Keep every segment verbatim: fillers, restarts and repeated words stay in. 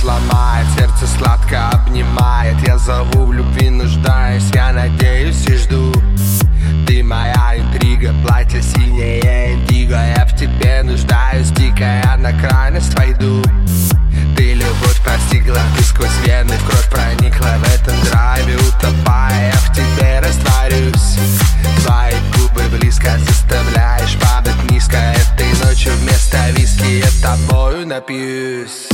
зовет, ломает, сердце сладко обнимает. Я зову, в любви нуждаюсь, я надеюсь и жду. Ты моя интрига, платье синее индиго. Я в тебе нуждаюсь, дикая, на крайность войду. Ты любовь постигла, ты сквозь вены в кровь проникла. В этом драйве утопая, я в тебе растворюсь. Твои губы близко, заставляешь падать низко. Этой ночью вместо виски я тобою напьюсь.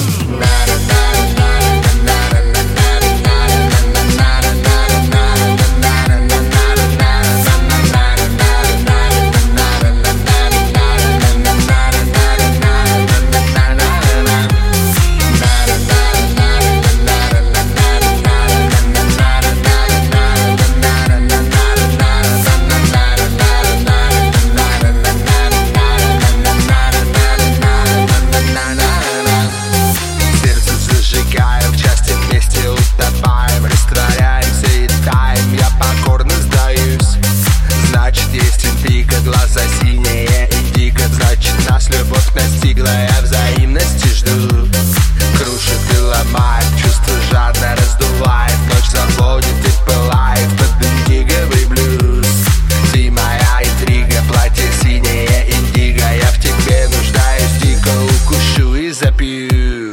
Глаза синие индиго, значит нас любовь настигла. Я взаимности жду. Крушит и ломает, чувство жадно раздувает. Ночь заводит и пылает под индиговый блюз. Ты моя интрига, платье синее индиго. Я в тебе нуждаюсь, дико укушу и запью.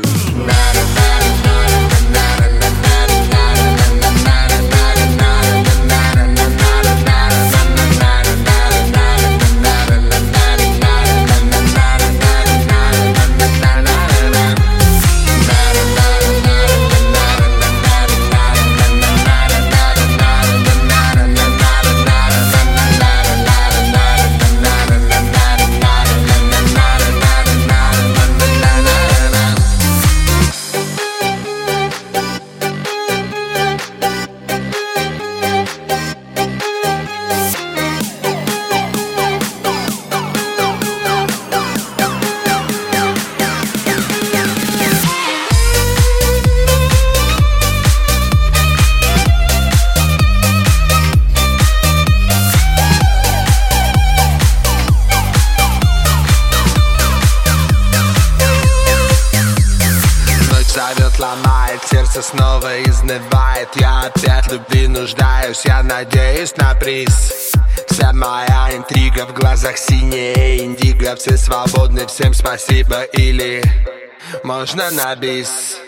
Зовет, ломает, сердце снова изнывает. Я опять в любви нуждаюсь, я надеюсь на приз. Вся моя интрига в глазах синее индиго. Все свободны, всем спасибо или можно на бис.